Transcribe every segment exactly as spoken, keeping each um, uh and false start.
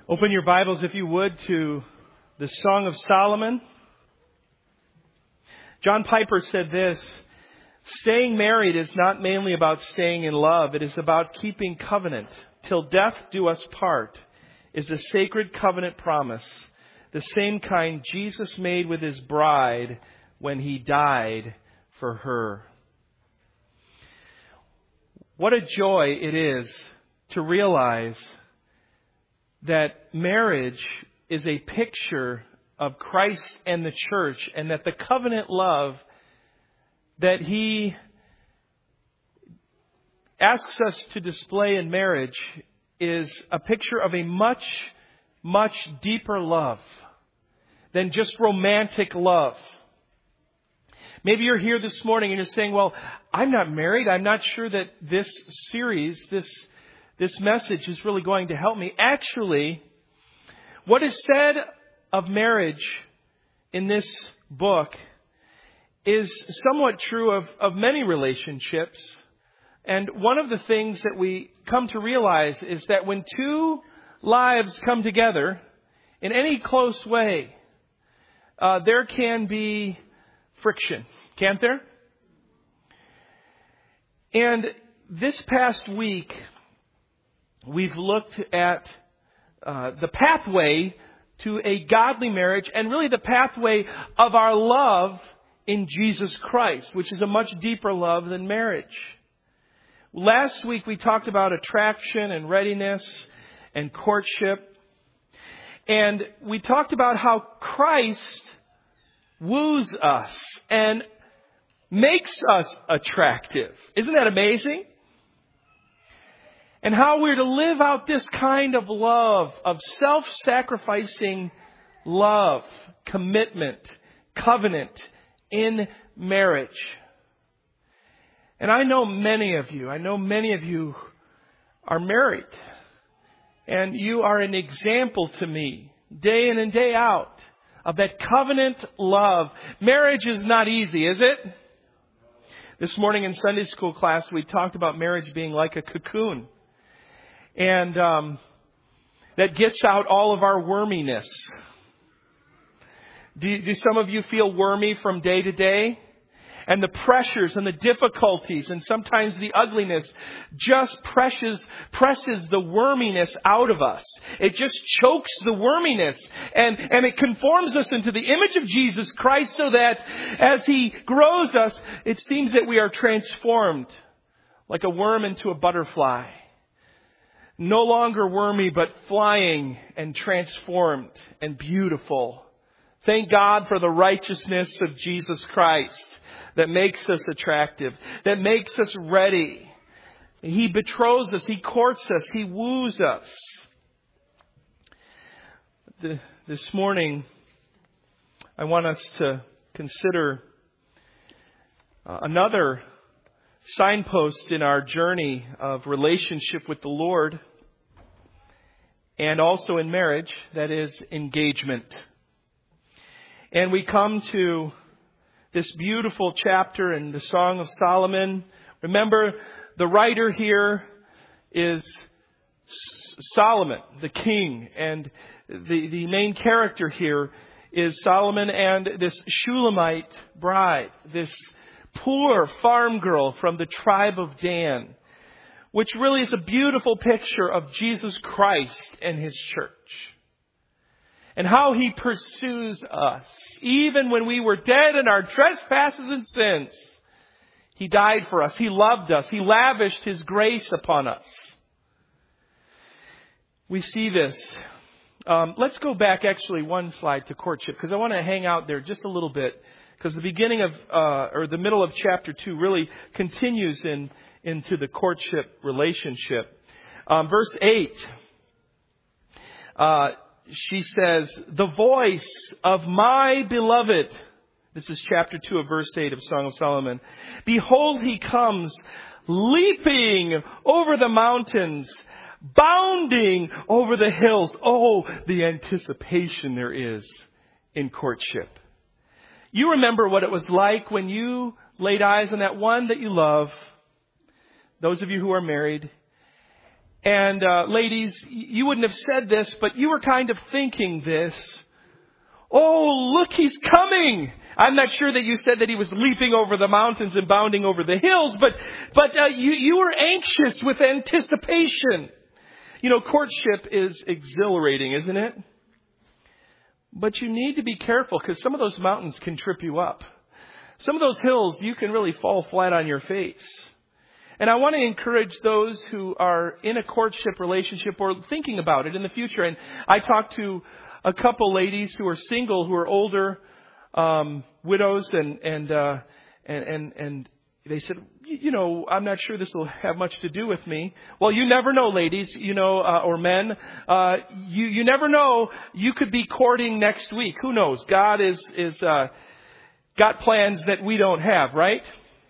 Open your Bibles, if you would, to the Song of Solomon. John Piper said this: staying married is not mainly about staying in love. It is about keeping covenant. Till death do us part is a sacred covenant promise, the same kind Jesus made with His bride when He died for her. What a joy it is to realize that marriage is a picture of Christ and the church, and that the covenant love that He asks us to display in marriage is a picture of a much, much deeper love than just romantic love. Maybe you're here this morning and you're saying, well, I'm not married. I'm not sure that this series, this This message is really going to help me. Actually, what is said of marriage in this book is somewhat true of, of many relationships. And one of the things that we come to realize is that when two lives come together in any close way, uh, there can be friction, can't there? And this past week, we've looked at uh, the pathway to a godly marriage, and really the pathway of our love in Jesus Christ, which is a much deeper love than marriage. Last week we talked about attraction and readiness and courtship. And we talked about how Christ woos us and makes us attractive. Isn't that amazing? And how we're to live out this kind of love, of self-sacrificing love, commitment, covenant in marriage. And I know many of you, I know many of you are married. And you are an example to me, day in and day out, of that covenant love. Marriage is not easy, is it? This morning in Sunday school class, we talked about marriage being like a cocoon. And um, that gets out all of our worminess. Do, do some of you feel wormy from day to day? And the pressures and the difficulties and sometimes the ugliness just presses, presses the worminess out of us. It just chokes the worminess. And, and it conforms us into the image of Jesus Christ so that as He grows us, it seems that we are transformed like a worm into a butterfly. No longer wormy, but flying and transformed and beautiful. Thank God for the righteousness of Jesus Christ that makes us attractive, that makes us ready. He betroths us, He courts us, He woos us. The, this morning, I want us to consider uh, another signpost in our journey of relationship with the Lord and also in marriage, that is engagement. And we come to this beautiful chapter in the Song of Solomon. Remember, the writer here is Solomon, the king, and the, the main character here is Solomon and this Shulamite bride, this poor farm girl from the tribe of Dan, which really is a beautiful picture of Jesus Christ and His church. And how He pursues us. Even when we were dead in our trespasses and sins, He died for us. He loved us. He lavished His grace upon us. We see this. Um, let's go back actually one slide to courtship, because I want to hang out there just a little bit. Because the beginning of, uh, or the middle of chapter two really continues in, into the courtship relationship. Um, verse eight, uh, she says, the voice of my beloved. This is chapter two of verse eight of Song of Solomon. Behold, he comes leaping over the mountains, bounding over the hills. Oh, the anticipation there is in courtship. You remember what it was like when you laid eyes on that one that you love, those of you who are married, And uh, ladies, you wouldn't have said this, but you were kind of thinking this. Oh, look, he's coming. I'm not sure that you said that he was leaping over the mountains and bounding over the hills, but but uh, you, you were anxious with anticipation. You know, courtship is exhilarating, isn't it? But you need to be careful because some of those mountains can trip you up. Some of those hills, you can really fall flat on your face. And I want to encourage those who are in a courtship relationship or thinking about it in the future. And I talked to a couple ladies who are single, who are older, um, widows, and and, uh, and and and they said, you know, I'm not sure this will have much to do with me. Well, you never know, ladies, you know, uh, or men. Uh, you you never know. You could be courting next week. Who knows? God is is uh, got plans that we don't have, right?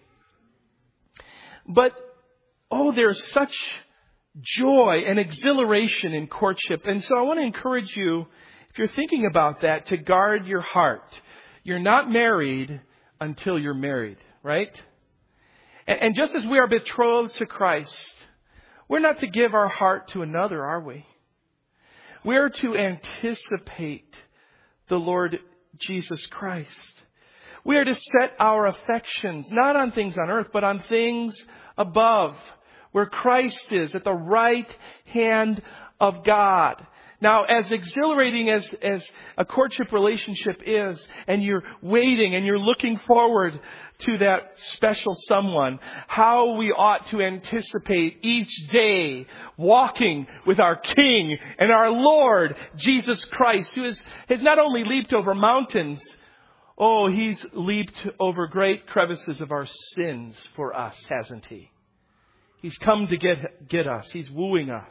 But, oh, there's such joy and exhilaration in courtship. And so I want to encourage you, if you're thinking about that, to guard your heart. You're not married until you're married, right? And, and just as we are betrothed to Christ, we're not to give our heart to another, are we? We're to anticipate the Lord Jesus Christ. We are to set our affections not on things on earth, but on things above, where Christ is at the right hand of God. Now, as exhilarating as, as a courtship relationship is, and you're waiting and you're looking forward to that special someone, how we ought to anticipate each day walking with our King and our Lord, Jesus Christ, who is, has not only leaped over mountains, oh, He's leaped over great crevices of our sins for us, hasn't He? He's come to get, get us. He's wooing us.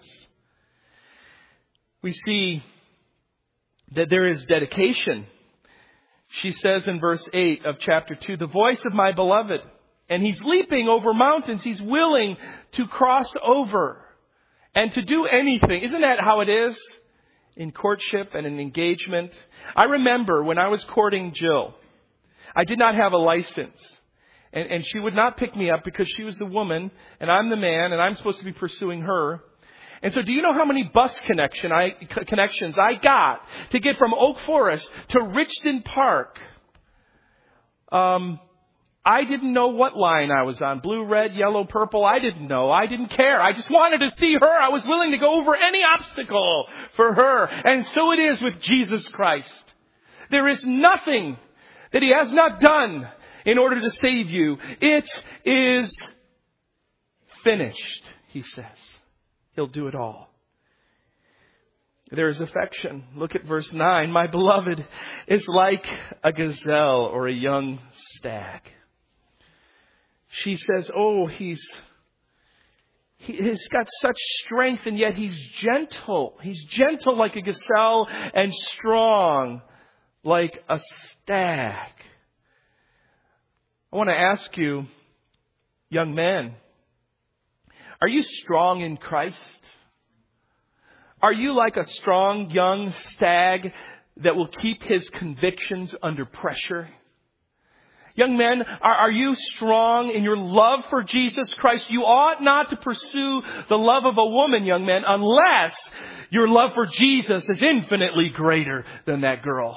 We see that there is dedication. She says in verse eight of chapter two, the voice of my beloved. And he's leaping over mountains. He's willing to cross over and to do anything. Isn't that how it is in courtship and in engagement? I remember when I was courting Jill, I did not have a license. And, and she would not pick me up because she was the woman and I'm the man and I'm supposed to be pursuing her. And so do you know how many bus connection I, connections I got to get from Oak Forest to Richton Park? Um, I didn't know what line I was on. Blue, red, yellow, purple. I didn't know. I didn't care. I just wanted to see her. I was willing to go over any obstacle for her. And so it is with Jesus Christ. There is nothing that He has not done in order to save you. It is finished, He says. He'll do it all. There is affection. Look at verse nine. My beloved is like a gazelle or a young stag. She says, oh, he's, he, he's got such strength and yet he's gentle. He's gentle like a gazelle and strong like a stag. I want to ask you, young men, are you strong in Christ? Are you like a strong young stag that will keep his convictions under pressure? Young men, are, are you strong in your love for Jesus Christ? You ought not to pursue the love of a woman, young men, unless your love for Jesus is infinitely greater than that girl.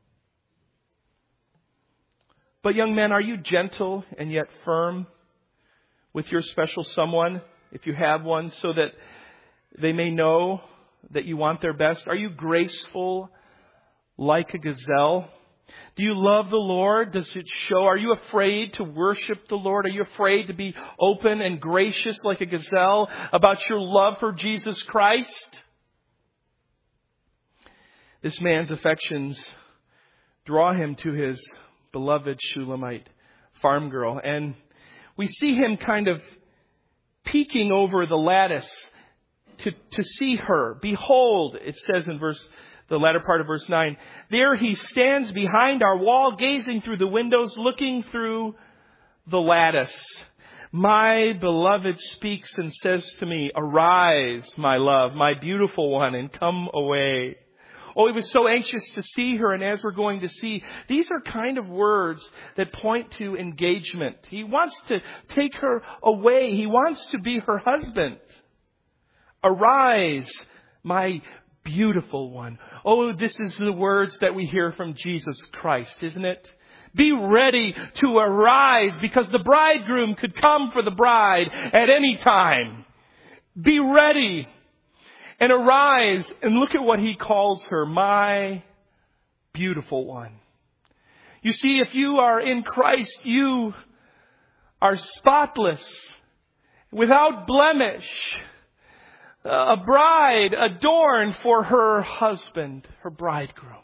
But young men, are you gentle and yet firm with your special someone, if you have one, so that they may know that you want their best? Are you graceful like a gazelle? Do you love the Lord? Does it show? Are you afraid to worship the Lord? Are you afraid to be open and gracious like a gazelle about your love for Jesus Christ? This man's affections draw him to his beloved Shulamite farm girl. And we see him kind of peeking over the lattice to, to see her. Behold, it says in verse, the latter part of verse nine, there he stands behind our wall, gazing through the windows, looking through the lattice. My beloved speaks and says to me, arise, my love, my beautiful one, and come away. Oh, he was so anxious to see her. And as we're going to see, these are kind of words that point to engagement. He wants to take her away. He wants to be her husband. Arise, my beautiful one. Oh, this is the words that we hear from Jesus Christ, isn't it? Be ready to arise, because the bridegroom could come for the bride at any time. Be ready and arise, and look at what he calls her, my beautiful one. You see, if you are in Christ, you are spotless, without blemish, a bride adorned for her husband, her bridegroom.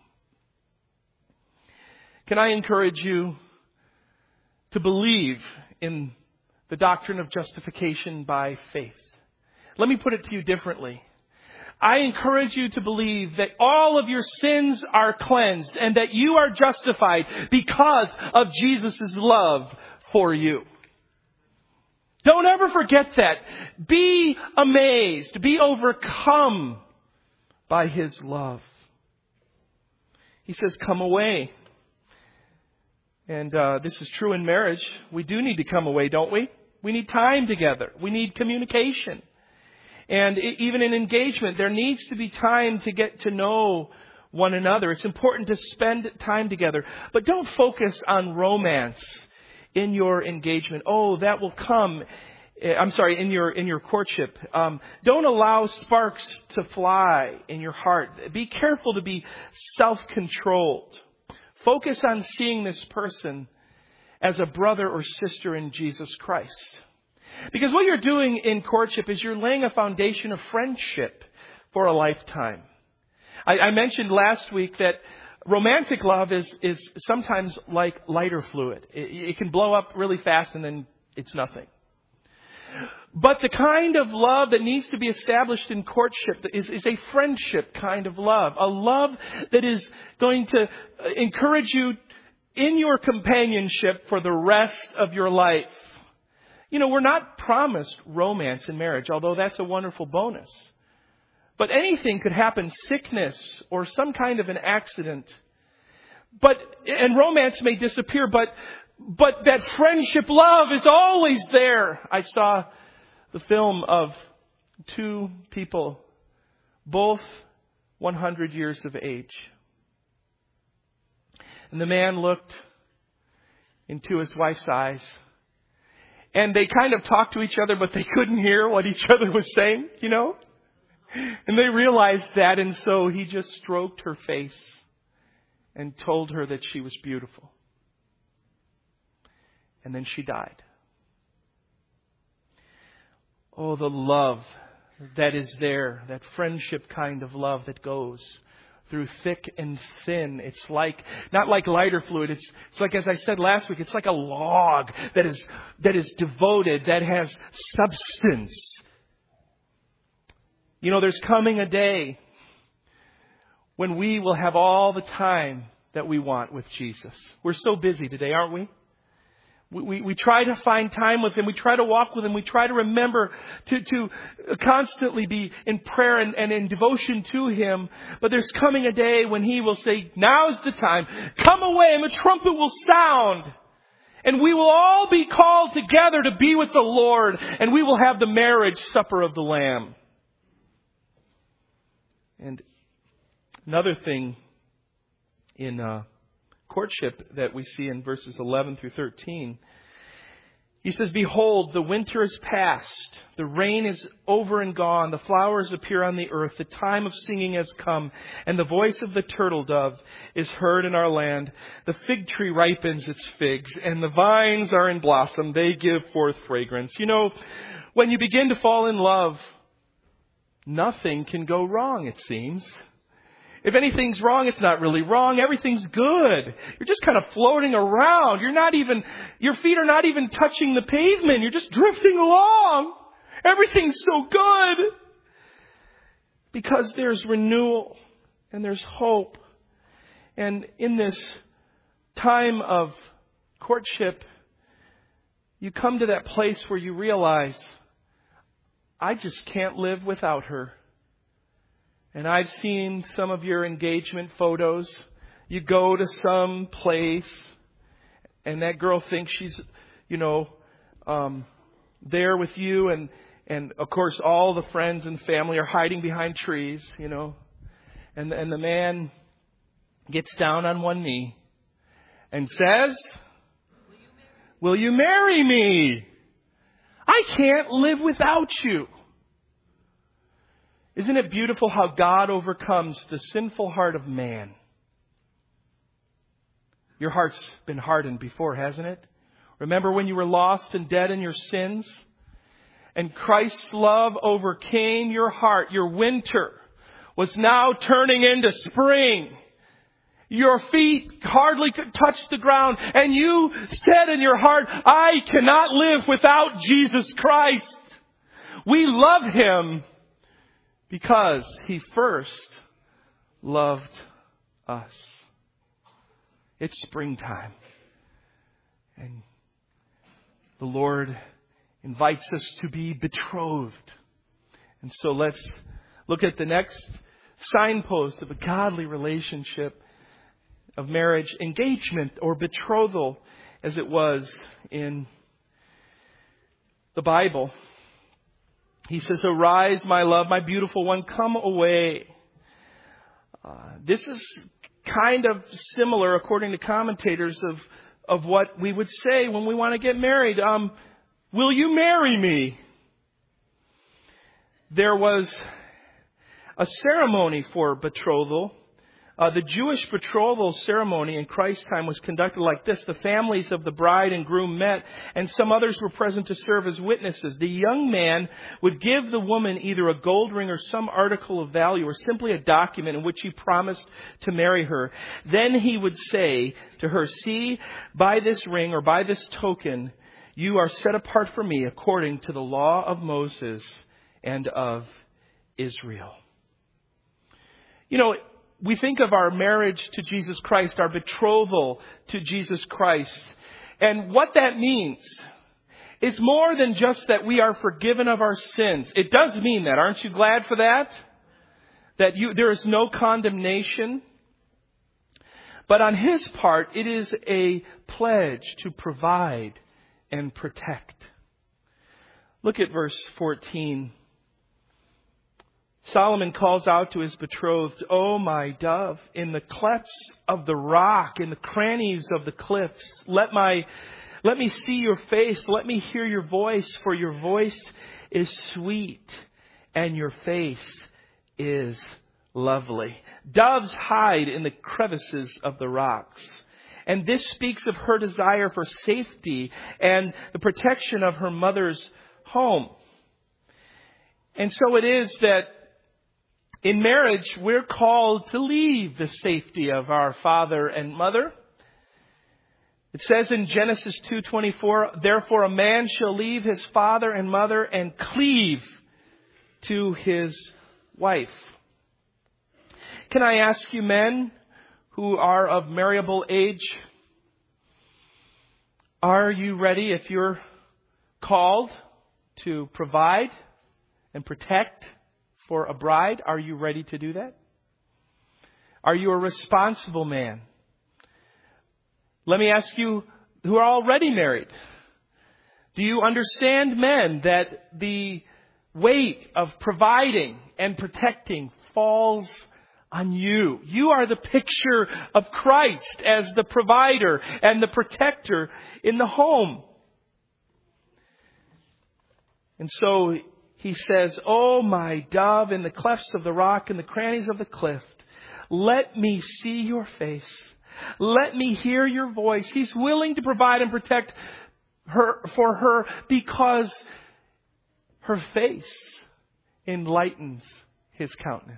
Can I encourage you to believe in the doctrine of justification by faith? Let me put it to you differently. I encourage you to believe that all of your sins are cleansed and that you are justified because of Jesus' love for you. Don't ever forget that. Be amazed. Be overcome by His love. He says, come away. And uh, this is true in marriage. We do need to come away, don't we? We need time together. We need communication. And even in engagement, there needs to be time to get to know one another. It's important to spend time together. But don't focus on romance in your engagement. Oh, that will come. I'm sorry, in your in your courtship. Um, don't allow sparks to fly in your heart. Be careful to be self-controlled. Focus on seeing this person as a brother or sister in Jesus Christ. Because what you're doing in courtship is you're laying a foundation of friendship for a lifetime. I, I mentioned last week that romantic love is, is sometimes like lighter fluid. It, it can blow up really fast and then it's nothing. But the kind of love that needs to be established in courtship is, is a friendship kind of love. A love that is going to encourage you in your companionship for the rest of your life. You know, we're not promised romance in marriage, although that's a wonderful bonus. But anything could happen, sickness or some kind of an accident. But, and romance may disappear, but, but that friendship love is always there. I saw the film of two people, both one hundred years of age. And the man looked into his wife's eyes. And they kind of talked to each other, but they couldn't hear what each other was saying, you know. And they realized that, and so he just stroked her face and told her that she was beautiful. And then she died. Oh, the love that is there, that friendship kind of love that goes through thick and thin. It's like, not like lighter fluid. It's, it's like, as I said last week, it's like a log that is, that is devoted, that has substance. You know, there's coming a day when we will have all the time that we want with Jesus. We're so busy today, aren't we? We, we, we try to find time with Him. We try to walk with Him. We try to remember to, to constantly be in prayer and, and in devotion to Him. But there's coming a day when He will say, now's the time. Come away, and the trumpet will sound. And we will all be called together to be with the Lord. And we will have the marriage supper of the Lamb. And another thing in uh, courtship that we see in verses eleven through thirteen. He says, behold, the winter is past. The rain is over and gone. The flowers appear on the earth. The time of singing has come. And the voice of the turtle dove is heard in our land. The fig tree ripens its figs. And the vines are in blossom. They give forth fragrance. You know, when you begin to fall in love, nothing can go wrong, it seems. If anything's wrong, it's not really wrong. Everything's good. You're just kind of floating around. You're not even, your feet are not even touching the pavement. You're just drifting along. Everything's so good. Because there's renewal and there's hope. And in this time of courtship, you come to that place where you realize, I just can't live without her. And I've seen some of your engagement photos. You go to some place and that girl thinks she's, you know, um, there with you. And, And of course, all the friends and family are hiding behind trees, you know. And, and the man gets down on one knee and says, "Will you marry me? I can't live without you." Isn't it beautiful how God overcomes the sinful heart of man? Your heart's been hardened before, hasn't it? Remember when you were lost and dead in your sins? And Christ's love overcame your heart. Your winter was now turning into spring. Your feet hardly could touch the ground. And you said in your heart, "I cannot live without Jesus Christ." We love Him because He first loved us. It's springtime. And the Lord invites us to be betrothed. And so let's look at the next signpost of a godly relationship of marriage, engagement or betrothal, as it was in the Bible. He says, "Arise, my love, my beautiful one, come away." Uh, this is kind of similar, according to commentators, of, of what we would say when we want to get married. Um, Will you marry me? There was a ceremony for betrothal. Uh, the Jewish betrothal ceremony in Christ's time was conducted like this. The families of the bride and groom met, and some others were present to serve as witnesses. The young man would give the woman either a gold ring or some article of value, or simply a document in which he promised to marry her. Then he would say to her, "See, by this ring or by this token, you are set apart for me according to the law of Moses and of Israel." You know, we think of our marriage to Jesus Christ, our betrothal to Jesus Christ. And what that means is more than just that we are forgiven of our sins. It does mean that. Aren't you glad for that? That you, there is no condemnation. But on His part, it is a pledge to provide and protect. Look at verse fourteen. Solomon calls out to his betrothed, "O my dove, in the clefts of the rock, in the crannies of the cliffs, let my, let me see your face, let me hear your voice, for your voice is sweet and your face is lovely." Doves hide in the crevices of the rocks. And this speaks of her desire for safety and the protection of her mother's home. And so it is that in marriage, we're called to leave the safety of our father and mother. It says in Genesis two twenty-four, "Therefore a man shall leave his father and mother and cleave to his wife." Can I ask you, men who are of marriageable age, are you ready, if you're called to provide and protect for a bride? Are you ready to do that? Are you a responsible man? Let me ask you who are already married. Do you understand, men, that the weight of providing and protecting falls on you? You are the picture of Christ as the provider and the protector in the home. And so he says, "Oh, my dove, in the clefts of the rock, in the crannies of the cliff, let me see your face. Let me hear your voice." He's willing to provide and protect her for her because her face enlightens his countenance.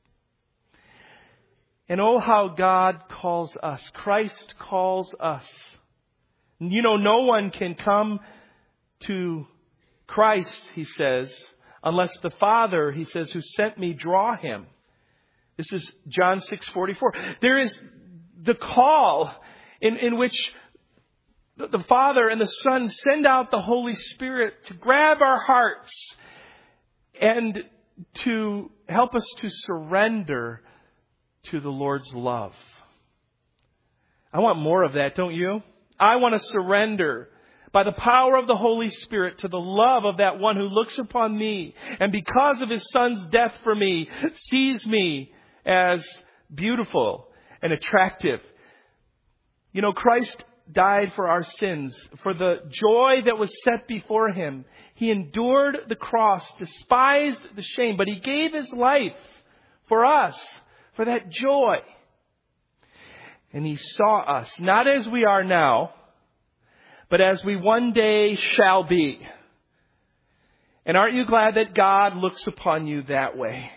And oh, how God calls us. Christ calls us. You know, no one can come to Christ, he says, unless the Father, he says, who sent me draw him. This is John six forty-four. There is the call in, in which the Father and the Son send out the Holy Spirit to grab our hearts and to help us to surrender to the Lord's love. I want more of that, don't you? I want to surrender by the power of the Holy Spirit to the love of that one who looks upon me and because of His Son's death for me sees me as beautiful and attractive. You know, Christ died for our sins, for the joy that was set before Him. He endured the cross, despised the shame, but He gave His life for us, for that joy. And He saw us, not as we are now, but as we one day shall be. And aren't you glad that God looks upon you that way?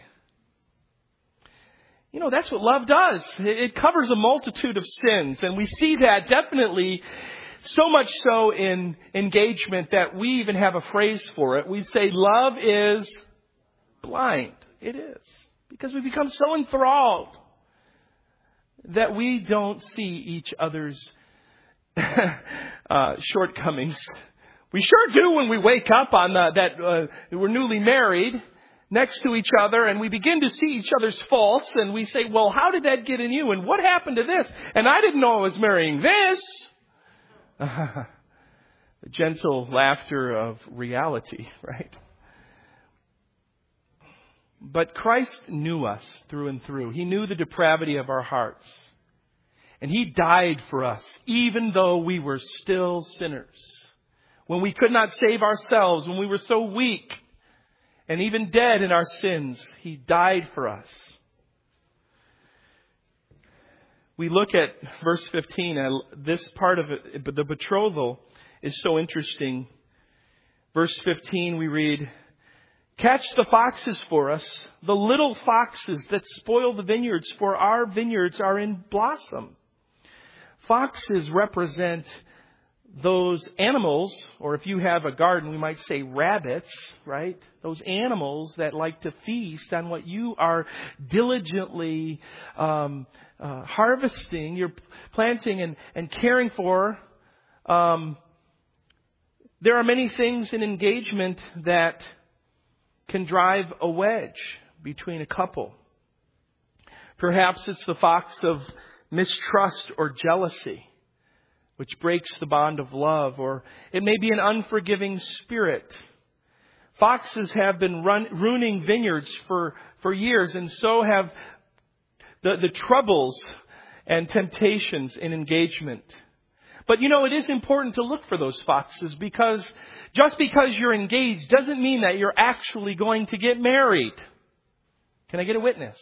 You know, that's what love does. It covers a multitude of sins. And we see that definitely so much so in engagement that we even have a phrase for it. We say love is blind. It is. Because we become so enthralled that we don't see each other's uh, shortcomings. We sure do when we wake up on the, that uh, we're newly married next to each other and we begin to see each other's faults and we say, well, how did that get in you? And what happened to this? And I didn't know I was marrying this. Uh, the gentle laughter of reality, right? But Christ knew us through and through. He knew the depravity of our hearts. And He died for us, even though we were still sinners. When we could not save ourselves, when we were so weak and even dead in our sins, He died for us. We look at verse fifteen, and this part of it, the betrothal is so interesting. Verse fifteen, we read, "Catch the foxes for us, the little foxes that spoil the vineyards, for our vineyards are in blossom." Foxes represent those animals, or if you have a garden, we might say rabbits, right? Those animals that like to feast on what you are diligently um, uh, harvesting, you're planting and, and caring for. Um, there are many things in engagement that can drive a wedge between a couple. Perhaps it's the fox of mistrust or jealousy, which breaks the bond of love, or it may be an unforgiving spirit. Foxes have been run, ruining vineyards for, for years, and so have the, the troubles and temptations in engagement. But you know, it is important to look for those foxes, because just because you're engaged doesn't mean that you're actually going to get married. Can I get a witness?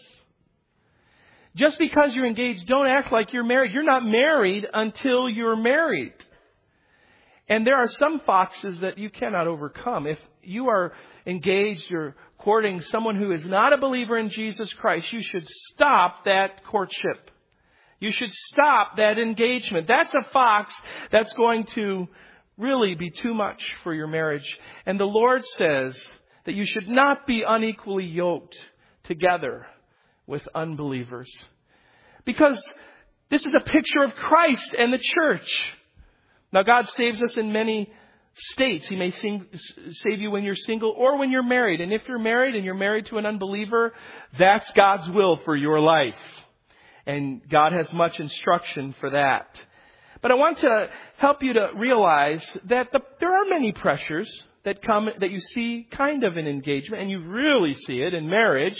Just because you're engaged, don't act like you're married. You're not married until you're married. And there are some foxes that you cannot overcome. If you are engaged, you're courting someone who is not a believer in Jesus Christ, you should stop that courtship. You should stop that engagement. That's a fox that's going to really be too much for your marriage. And the Lord says that you should not be unequally yoked together with unbelievers. Because this is a picture of Christ and the church. Now, God saves us in many states. He may sing, save you when you're single or when you're married. And if you're married and you're married to an unbeliever, that's God's will for your life. And God has much instruction for that. But I want to help you to realize that the, there are many pressures that come, that you see kind of in engagement, and you really see it in marriage.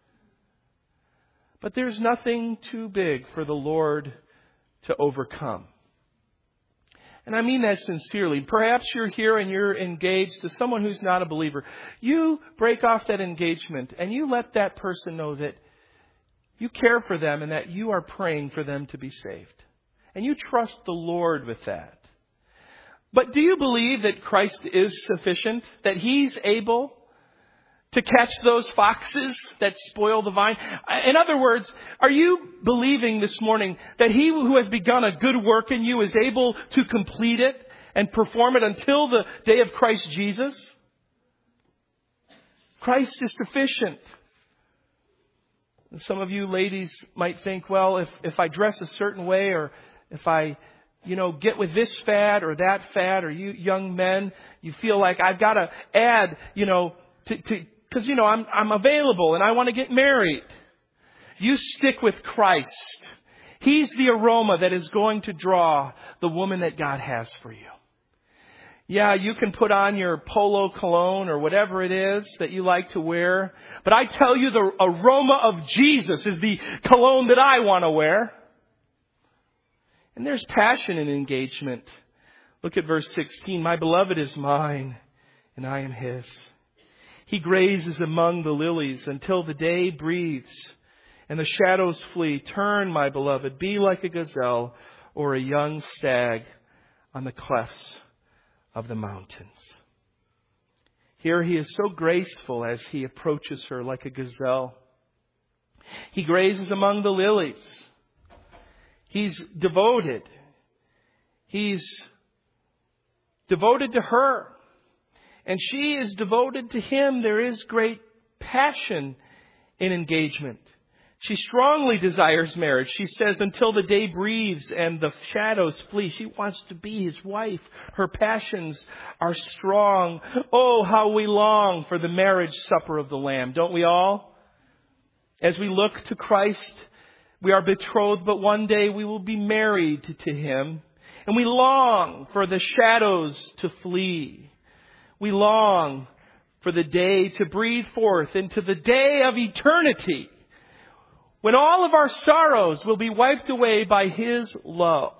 But there's nothing too big for the Lord to overcome. And I mean that sincerely. Perhaps you're here and you're engaged to someone who's not a believer. You break off that engagement and you let that person know that you care for them and that you are praying for them to be saved. And you trust the Lord with that. But do you believe that Christ is sufficient? That He's able to catch those foxes that spoil the vine? In other words, are you believing this morning that He who has begun a good work in you is able to complete it and perform it until the day of Christ Jesus? Christ is sufficient. Some of you ladies might think, well, if, if I dress a certain way, or if I, you know, get with this fad or that fad, or you young men, you feel like I've got to add, you know, to, to Because, you know, I'm, I'm available and I want to get married. You stick with Christ. He's the aroma that is going to draw the woman that God has for you. Yeah, you can put on your Polo cologne or whatever it is that you like to wear. But I tell you, the aroma of Jesus is the cologne that I want to wear. And there's passion in engagement. Look at verse sixteen. My beloved is mine, and I am his. He grazes among the lilies until the day breathes, and the shadows flee. Turn, my beloved, be like a gazelle or a young stag on the clefts of the mountains. Here he is so graceful as he approaches her like a gazelle. He grazes among the lilies. He's devoted. He's devoted to her. And she is devoted to him. There is great passion in engagement. She strongly desires marriage. She says, until the day breathes and the shadows flee. She wants to be his wife. Her passions are strong. Oh, how we long for the marriage supper of the Lamb, don't we all? As we look to Christ, we are betrothed, but one day we will be married to him. And we long for the shadows to flee. We long for the day to breathe forth into the day of eternity, when all of our sorrows will be wiped away by his love.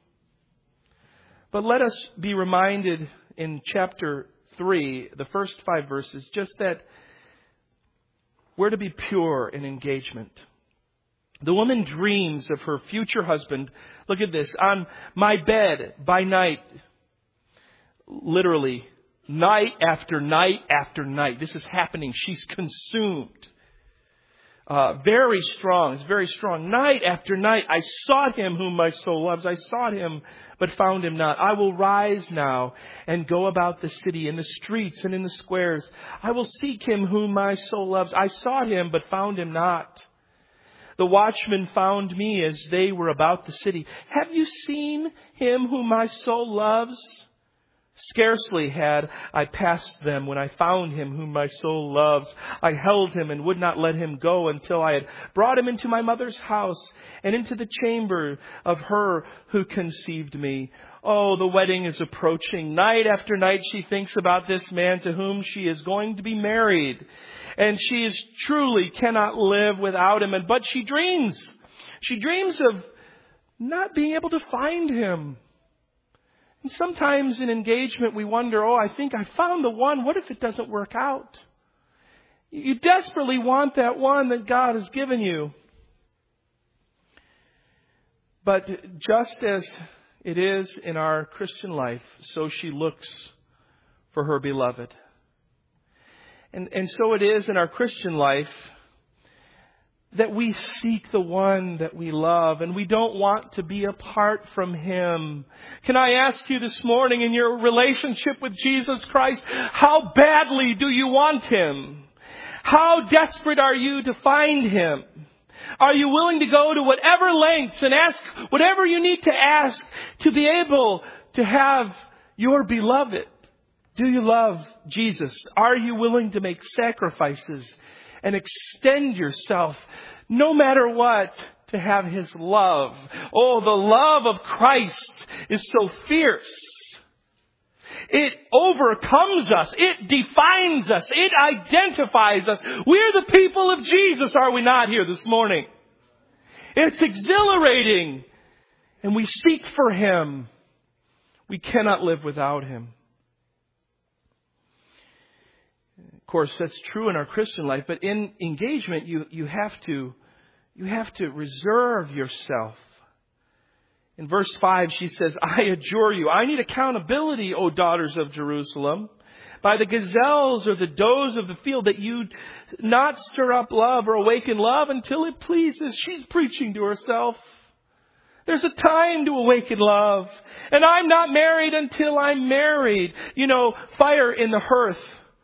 But let us be reminded in chapter three, the first five verses, just that we're to be pure in engagement. The woman dreams of her future husband. Look at this. On my bed by night. Literally, night after night after night. This is happening. She's consumed. Uh, very strong. It's very strong. Night after night, I sought him whom my soul loves. I sought him, but found him not. I will rise now and go about the city, in the streets and in the squares. I will seek him whom my soul loves. I sought him, but found him not. The watchmen found me as they were about the city. Have you seen him whom my soul loves? Scarcely had I passed them when I found him whom my soul loves. I held him and would not let him go until I had brought him into my mother's house and into the chamber of her who conceived me. Oh, the wedding is approaching. Night after night she thinks about this man to whom she is going to be married. And she is truly cannot live without him. And but she dreams. She dreams of not being able to find him. And sometimes in engagement we wonder, oh, I think I found the one. What if it doesn't work out? You desperately want that one that God has given you. But just as it is in our Christian life, so she looks for her beloved. And, and so it is in our Christian life that we seek the one that we love, and we don't want to be apart from him. Can I ask you this morning, in your relationship with Jesus Christ, how badly do you want him? How desperate are you to find him? Are you willing to go to whatever lengths and ask whatever you need to ask to be able to have your beloved? Do you love Jesus? Are you willing to make sacrifices and extend yourself, no matter what, to have his love? Oh, the love of Christ is so fierce. It overcomes us. It defines us. It identifies us. We're the people of Jesus, are we not, here this morning? It's exhilarating. And we seek for him. We cannot live without him. Of course, that's true in our Christian life, but in engagement, you, you have to, you have to reserve yourself. In verse five, she says, I adjure you. I need accountability, O daughters of Jerusalem, by the gazelles or the does of the field, that you not stir up love or awaken love until it pleases. She's preaching to herself. There's a time to awaken love. And I'm not married until I'm married. You know, fire in the hearth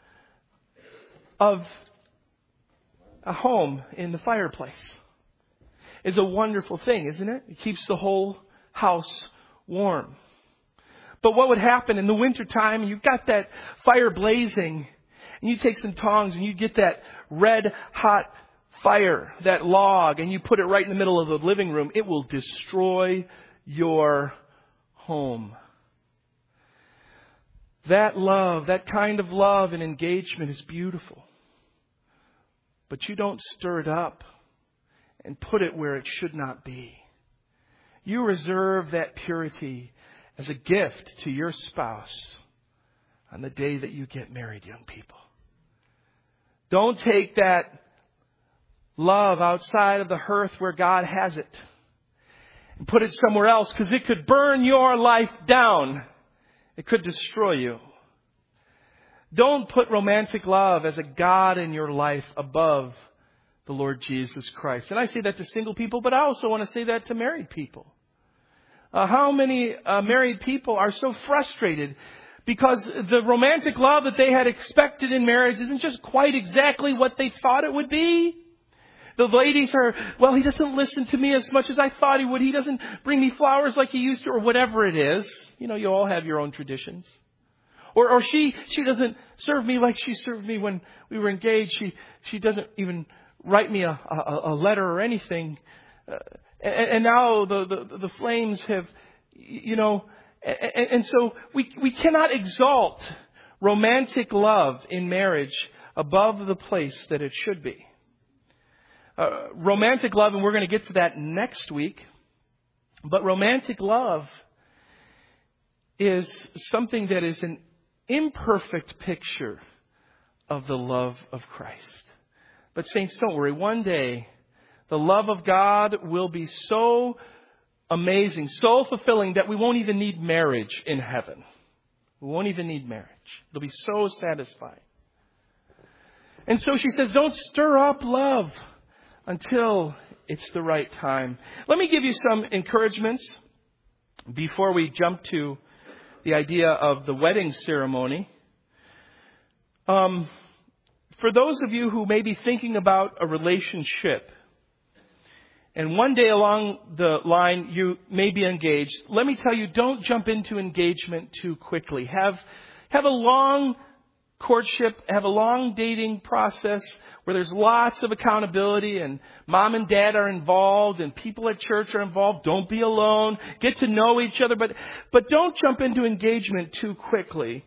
of a home in the fireplace is a wonderful thing, isn't it? It keeps the whole house warm. But what would happen in the wintertime, you've got that fire blazing, and you take some tongs and you get that red hot fire, that log, and you put it right in the middle of the living room. It will destroy your home. That love, that kind of love and engagement is beautiful. But you don't stir it up and put it where it should not be. You reserve that purity as a gift to your spouse on the day that you get married, young people. Don't take that love outside of the hearth where God has it and put it somewhere else, because it could burn your life down. It could destroy you. Don't put romantic love as a God in your life above the Lord Jesus Christ. And I say that to single people, but I also want to say that to married people. Uh, how many uh, married people are so frustrated because the romantic love that they had expected in marriage isn't just quite exactly what they thought it would be? The ladies are, well, he doesn't listen to me as much as I thought he would. He doesn't bring me flowers like he used to, or whatever it is. You know, you all have your own traditions. Or, or she, she doesn't serve me like she served me when we were engaged. She, she doesn't even write me a, a, a letter or anything. Uh, and, and now the, the, the flames have, you know, and, and so we, we cannot exalt romantic love in marriage above the place that it should be. Uh, romantic love, and we're going to get to that next week, but romantic love is something that is an imperfect picture of the love of Christ. But saints, don't worry. One day, the love of God will be so amazing, so fulfilling that we won't even need marriage in heaven. We won't even need marriage. It'll be so satisfying. And so she says, don't stir up love until it's the right time. Let me give you some encouragements before we jump to the idea of the wedding ceremony. Um, for those of you who may be thinking about a relationship, and one day along the line you may be engaged, let me tell you, don't jump into engagement too quickly. Have, have a long courtship, have a long dating process where there's lots of accountability and mom and dad are involved and people at church are involved. Don't be alone. Get to know each other, but but don't jump into engagement too quickly,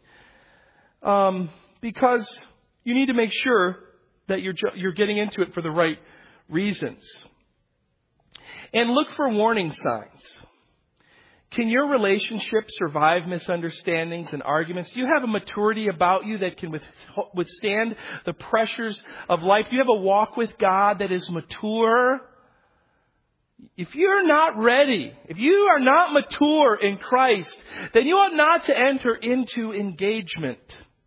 um, because you need to make sure that you're you're getting into it for the right reasons. And look for warning signs. Can your relationship survive misunderstandings and arguments? Do you have a maturity about you that can withstand the pressures of life? Do you have a walk with God that is mature? If you're not ready, if you are not mature in Christ, then you ought not to enter into engagement.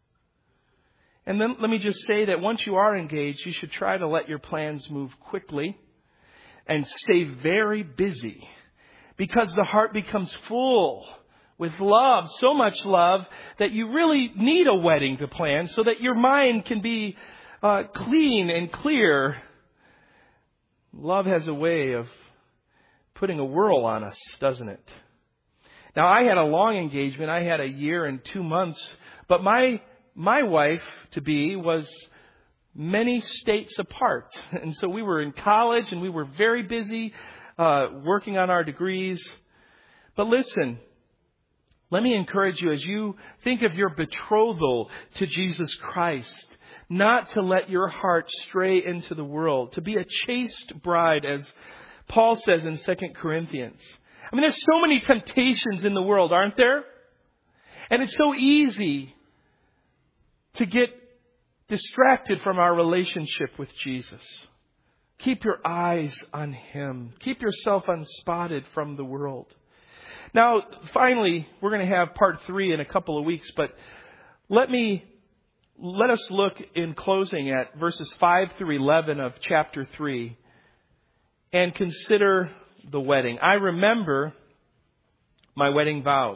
And then let me just say that once you are engaged, you should try to let your plans move quickly and stay very busy. Because the heart becomes full with love, so much love, that you really need a wedding to plan so that your mind can be uh, clean and clear. Love has a way of putting a whirl on us, doesn't it? Now, I had a long engagement. I had a year and two months. But my my wife-to-be was many states apart. And so we were in college and we were very busy. Uh, working on our degrees. But listen, let me encourage you as you think of your betrothal to Jesus Christ, not to let your heart stray into the world, to be a chaste bride, as Paul says in Second Corinthians. I mean, there's so many temptations in the world, aren't there? And it's so easy to get distracted from our relationship with Jesus. Keep your eyes on Him. Keep yourself unspotted from the world. Now, finally, we're going to have part three in a couple of weeks, but let me, let us look in closing at verses five through eleven of chapter three and consider the wedding. I remember my wedding vows.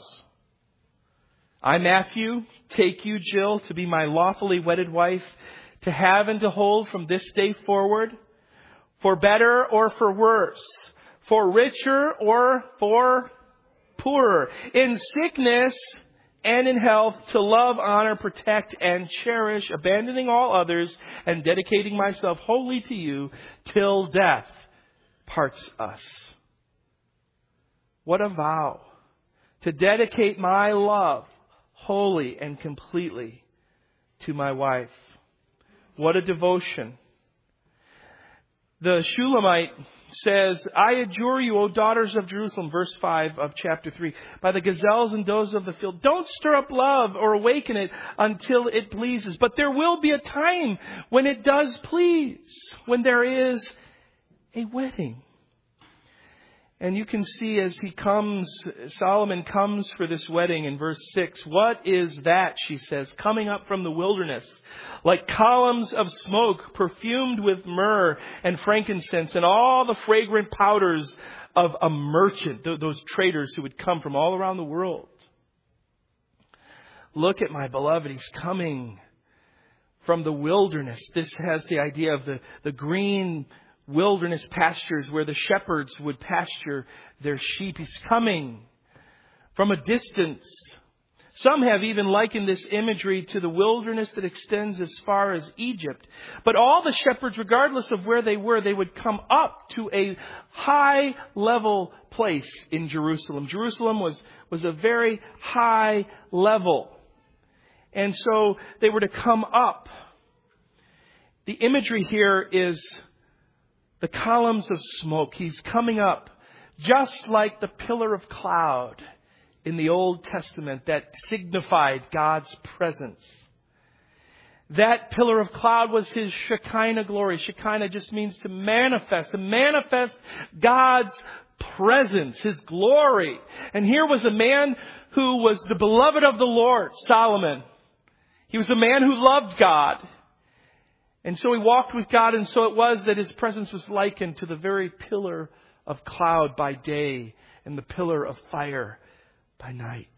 I, Matthew, take you, Jill, to be my lawfully wedded wife, to have and to hold from this day forward, for better or for worse, for richer or for poorer, in sickness and in health, to love, honor, protect, and cherish, abandoning all others and dedicating myself wholly to you till death parts us. What a vow! To dedicate my love wholly and completely to my wife. What a devotion. The Shulamite says, I adjure you, O daughters of Jerusalem, verse five of chapter three, by the gazelles and does of the field, don't stir up love or awaken it until it pleases. But there will be a time when it does please, when there is a wedding. And you can see as he comes, Solomon comes for this wedding in verse six. What is that, she says, coming up from the wilderness, like columns of smoke perfumed with myrrh and frankincense and all the fragrant powders of a merchant, those traders who would come from all around the world. Look at my beloved. He's coming from the wilderness. This has the idea of the, the green wilderness pastures where the shepherds would pasture their sheep. He's coming from a distance. Some have even likened this imagery to the wilderness that extends as far as Egypt. But all the shepherds, regardless of where they were, they would come up to a high level place in Jerusalem. Jerusalem was, was a very high level. And so they were to come up. The imagery here is the columns of smoke. He's coming up just like the pillar of cloud in the Old Testament that signified God's presence. That pillar of cloud was His Shekinah glory. Shekinah just means to manifest, to manifest God's presence, His glory. And here was a man who was the beloved of the Lord, Solomon. He was a man who loved God. And so he walked with God, and so it was that his presence was likened to the very pillar of cloud by day and the pillar of fire by night.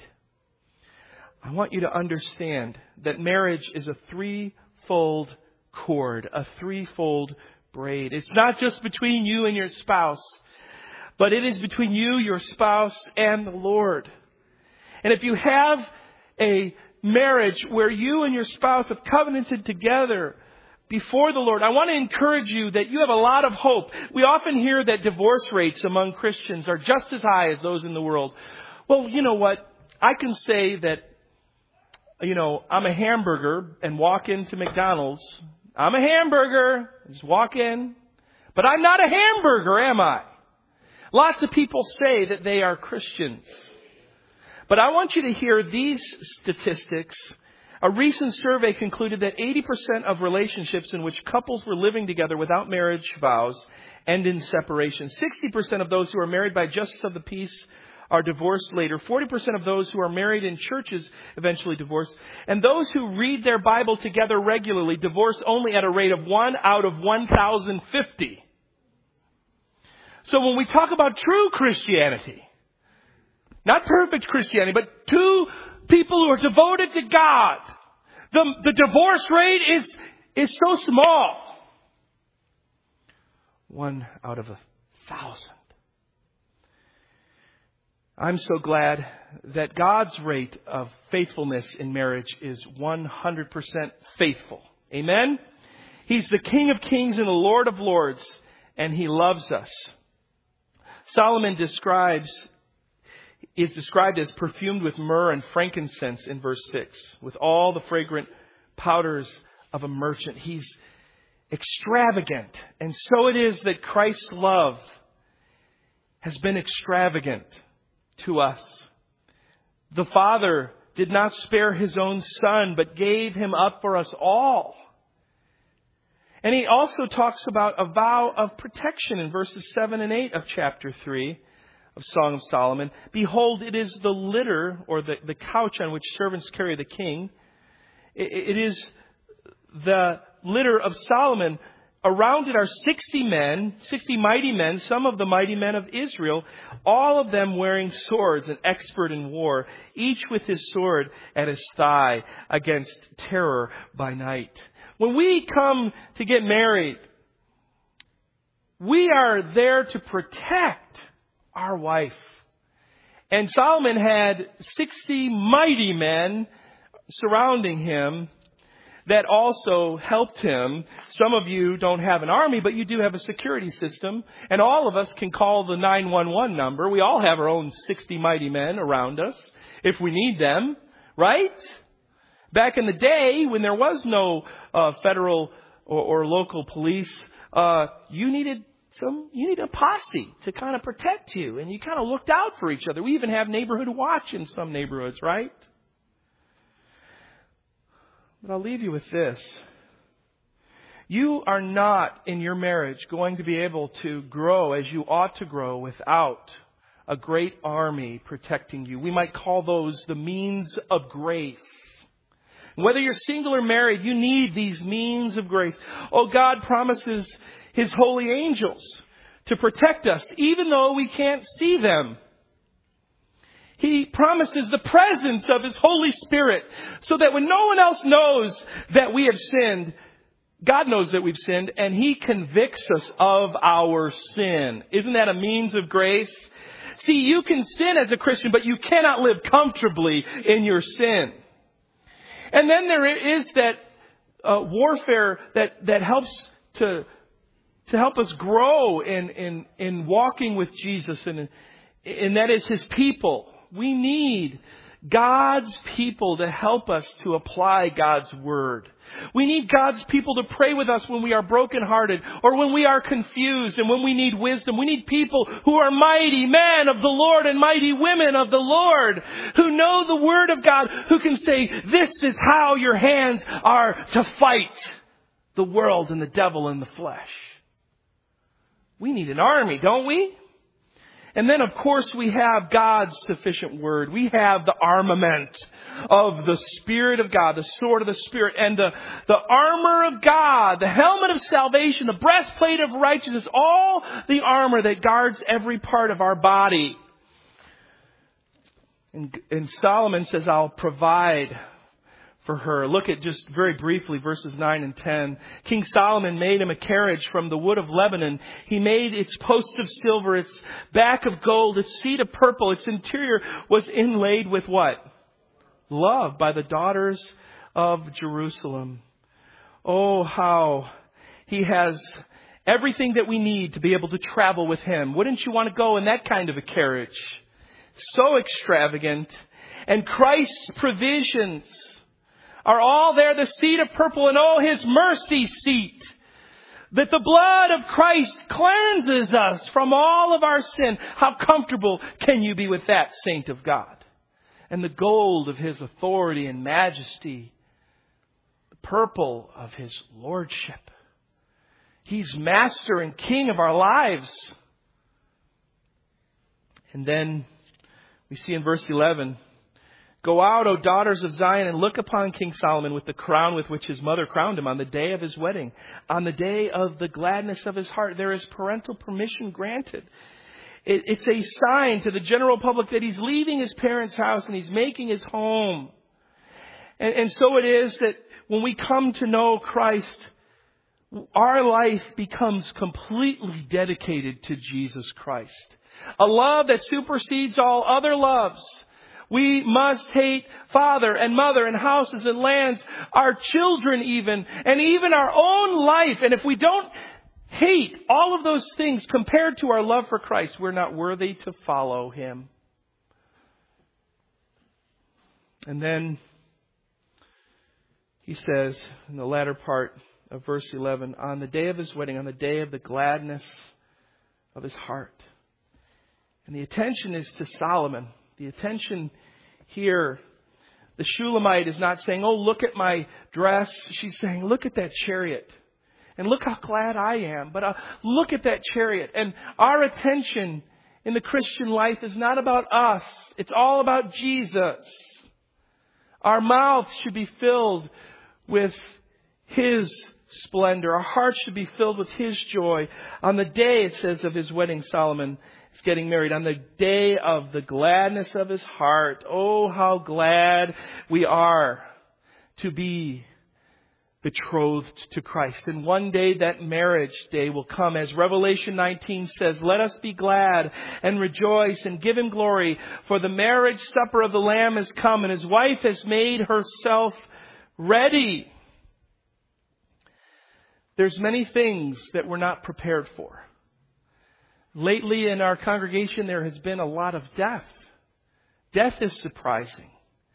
I want you to understand that marriage is a threefold cord, a threefold braid. It's not just between you and your spouse, but it is between you, your spouse, and the Lord. And if you have a marriage where you and your spouse have covenanted together before the Lord, I want to encourage you that you have a lot of hope. We often hear that divorce rates among Christians are just as high as those in the world. Well, you know what? I can say that, you know, I'm a hamburger and walk into McDonald's. I'm a hamburger. Just walk in. But I'm not a hamburger, am I? Lots of people say that they are Christians. But I want you to hear these statistics. A recent survey concluded that eighty percent of relationships in which couples were living together without marriage vows end in separation. sixty percent of those who are married by justice of the peace are divorced later. forty percent of those who are married in churches eventually divorce. And those who read their Bible together regularly divorce only at a rate of one out of one thousand fifty. So when we talk about true Christianity, not perfect Christianity, but two people who are devoted to God, the, the divorce rate is, is so small. One out of a thousand. I'm so glad that God's rate of faithfulness in marriage is one hundred percent faithful. Amen? He's the King of Kings and the Lord of Lords, and He loves us. Solomon describes is described as perfumed with myrrh and frankincense in verse six, with all the fragrant powders of a merchant. He's extravagant. And so it is that Christ's love has been extravagant to us. The Father did not spare His own Son, but gave Him up for us all. And He also talks about a vow of protection in verses seven and eight of chapter three. Of Song of Solomon. Behold, it is the litter or the, the couch on which servants carry the king. It, it is the litter of Solomon. Around it are sixty men, sixty mighty men, some of the mighty men of Israel, all of them wearing swords and expert in war, each with his sword at his thigh against terror by night. When we come to get married, we are there to protect our wife. And Solomon had sixty mighty men surrounding him that also helped him. Some of you don't have an army, but you do have a security system. And all of us can call the nine one one number. We all have our own sixty mighty men around us if we need them, right? Back in the day when there was no uh, federal or, or local police, uh, you needed some, you needed a posse to kind of protect you, and you kind of looked out for each other. We even have neighborhood watch in some neighborhoods, right? But I'll leave you with this. You are not in your marriage going to be able to grow as you ought to grow without a great army protecting you. We might call those the means of grace. Whether you're single or married, you need these means of grace. Oh, God promises His holy angels to protect us, even though we can't see them. He promises the presence of His Holy Spirit so that when no one else knows that we have sinned, God knows that we've sinned, and He convicts us of our sin. Isn't that a means of grace? See, you can sin as a Christian, but you cannot live comfortably in your sin. And then there is that uh, warfare that, that helps to to help us grow in, in, in walking with Jesus, and, and that is His people. We need God's people to help us to apply God's Word. We need God's people to pray with us when we are brokenhearted or when we are confused and when we need wisdom. We need people who are mighty men of the Lord and mighty women of the Lord who know the Word of God, who can say, this is how your hands are to fight the world and the devil and the flesh. We need an army, don't we? And then, of course, we have God's sufficient Word. We have the armament of the Spirit of God, the sword of the Spirit, and the, the armor of God, the helmet of salvation, the breastplate of righteousness, all the armor that guards every part of our body. And, and Solomon says, I'll provide for her. Look at just very briefly verses nine and ten. King Solomon made him a carriage from the wood of Lebanon. He made its posts of silver, its back of gold, its seat of purple. Its interior was inlaid with what? Love by the daughters of Jerusalem. Oh, how he has everything that we need to be able to travel with Him. Wouldn't you want to go in that kind of a carriage? So extravagant. And Christ's provisions are all there, the seat of purple and oh, His mercy seat. That the blood of Christ cleanses us from all of our sin. How comfortable can you be with that, saint of God? And the gold of His authority and majesty. The purple of His lordship. He's master and king of our lives. And then we see in verse eleven, go out, O daughters of Zion, and look upon King Solomon with the crown with which his mother crowned him on the day of his wedding, on the day of the gladness of his heart. There is parental permission granted. It, it's a sign to the general public that he's leaving his parents' house and he's making his home. And, and so it is that when we come to know Christ, our life becomes completely dedicated to Jesus Christ. A love that supersedes all other loves. We must hate father and mother and houses and lands, our children even, and even our own life. And if we don't hate all of those things compared to our love for Christ, we're not worthy to follow Him. And then he says in the latter part of verse eleven, on the day of his wedding, on the day of the gladness of his heart. And the attention is to Solomon. The attention here, the Shulamite is not saying, oh, look at my dress. She's saying, look at that chariot. And look how glad I am. But uh, look at that chariot. And our attention in the Christian life is not about us. It's all about Jesus. Our mouths should be filled with His splendor. Our hearts should be filled with His joy. On the day, it says, of his wedding, Solomon is getting married. On the day of the gladness of his heart. Oh, how glad we are to be betrothed to Christ. And one day that marriage day will come. As Revelation nineteen says, let us be glad and rejoice and give Him glory. For the marriage supper of the Lamb has come and His wife has made herself ready. There's many things that we're not prepared for. Lately in our congregation, there has been a lot of death. Death is surprising.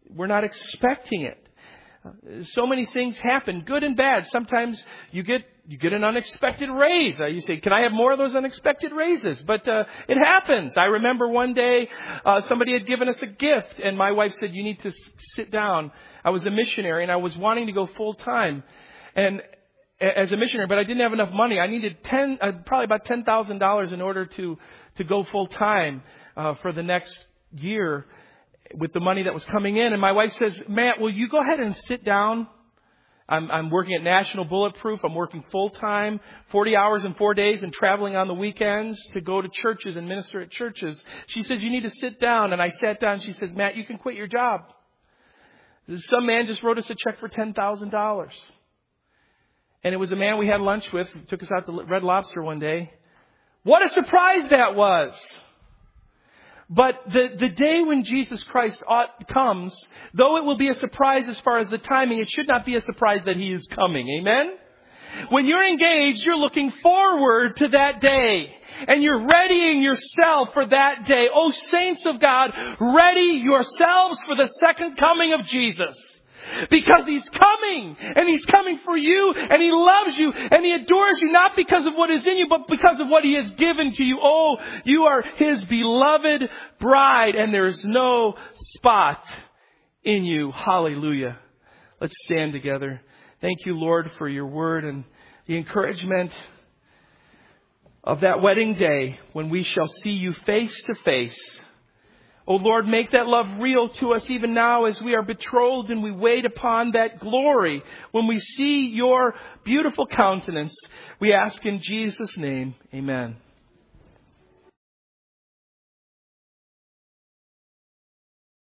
we're not expecting it. So many things happen, good and bad. Sometimes you get you get an unexpected raise. Uh, you say, can I have more of those unexpected raises? But uh, it happens. I remember one day uh, somebody had given us a gift, and my wife said, you need to s- sit down. I was a missionary, and I was wanting to go full time, and as a missionary, but I didn't have enough money. I needed ten, uh, probably about ten thousand dollars in order to to go full time uh, for the next year, with the money that was coming in. And my wife says, Matt, will you go ahead and sit down? I'm, I'm working at National Bulletproof. I'm working full time, forty hours in four days and traveling on the weekends to go to churches and minister at churches. She says, you need to sit down. And I sat down. She says, Matt, you can quit your job. Some man just wrote us a check for ten thousand dollars. And it was a man we had lunch with, took us out to Red Lobster one day. What a surprise that was. But the, the day when Jesus Christ ought, comes, though it will be a surprise as far as the timing, it should not be a surprise that He is coming. Amen? When you're engaged, you're looking forward to that day. And you're readying yourself for that day. Oh, saints of God, ready yourselves for the second coming of Jesus. Because He's coming, and He's coming for you, and He loves you, and He adores you, not because of what is in you, but because of what He has given to you. Oh, you are His beloved bride, and there is no spot in you. Hallelujah. Let's stand together. Thank you, Lord, for your word and the encouragement of that wedding day when we shall see you face to face. Oh Lord, make that love real to us even now as we are betrothed and we wait upon that glory. When we see your beautiful countenance, we ask in Jesus' name, amen.